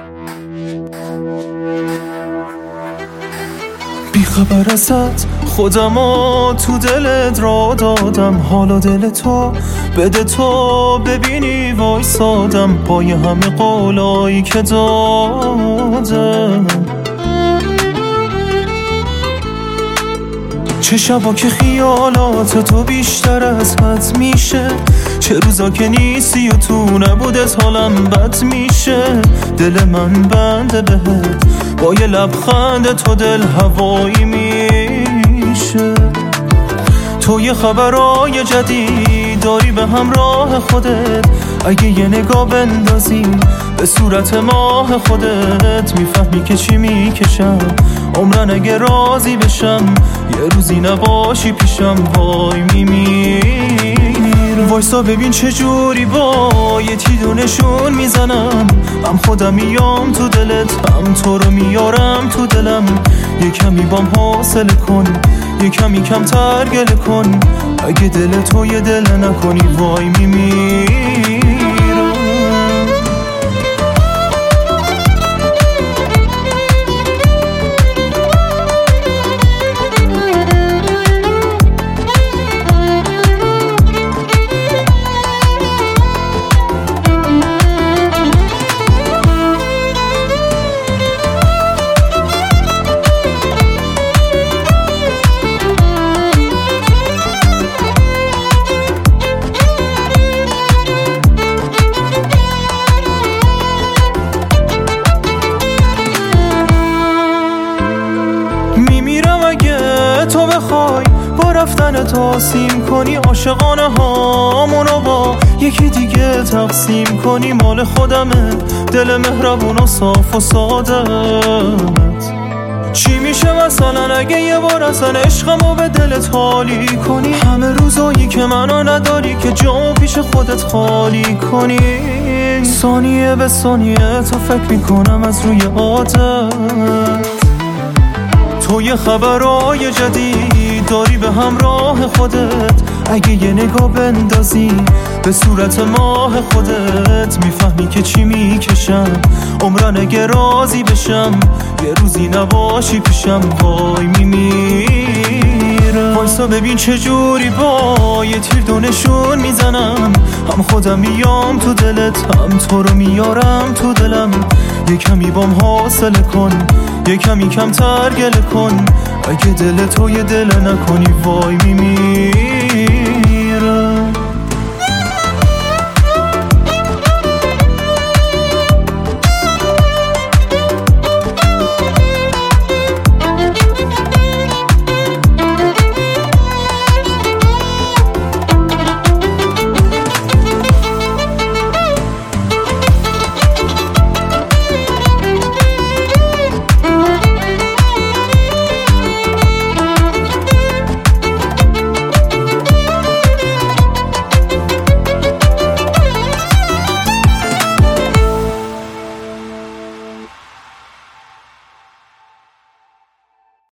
بیخبر ازت خودمو تو دلت را دادم، حالا دل تو بده تو ببینی وایسادم پای همه قولایی که دادم. چه شبا که خیالات تو بیشتر از حد میشه، چه روزا که نیستی و تو نبودت حالم بد میشه. دل من بنده بهت با یه لبخند تو دل هوایی میشه. تو یه خبرای جدید داری به همراه خودت، اگه یه نگاه بندازی به صورت ماه خودت میفهمی که چی میکشم. عمرن اگه راضی بشم یه روزی نباشی پیشم وای میمیرم. وایسا ببین چه جوری با یه تیدونشون میزنم، هم خودم میام تو دلت هم تو رو میارم تو دلم. یه کمی بام حوصله کن یه کمی کمتر گله کن، اگه دل تو یه دل نکنی وای میمیرم. تو بخوای با رفتن تاسیم کنی عاشقانه هامونو با یکی دیگه تقسیم کنی، مال خودمه دل مهربون و صاف و سادت. چی میشه مثلا اگه یه بار اصلا عشقمو به دلت حالی کنی، همه روزایی که منو نداری که جامو پیش خودت خالی کنی. ثانیه به ثانیه تو فکر میکنم از روی عادت. تو یه خبرای جدید داری به همراه خودت، اگه یه نگاه بندازی به صورت ماه خودت میفهمی که چی میکشم. عمرن اگه راضی بشم یه روزی نباشی پیشم وای میمیرم. وایسا ببین چه جوری با یه تیر دونشون میزنم، هم خودم میام تو دلت هم تو رو میارم تو دلم. یه کمی بام حوصله کن یه کمی کمتر گله کن، اگه دل تو یه دل نکنی وای میمیرم.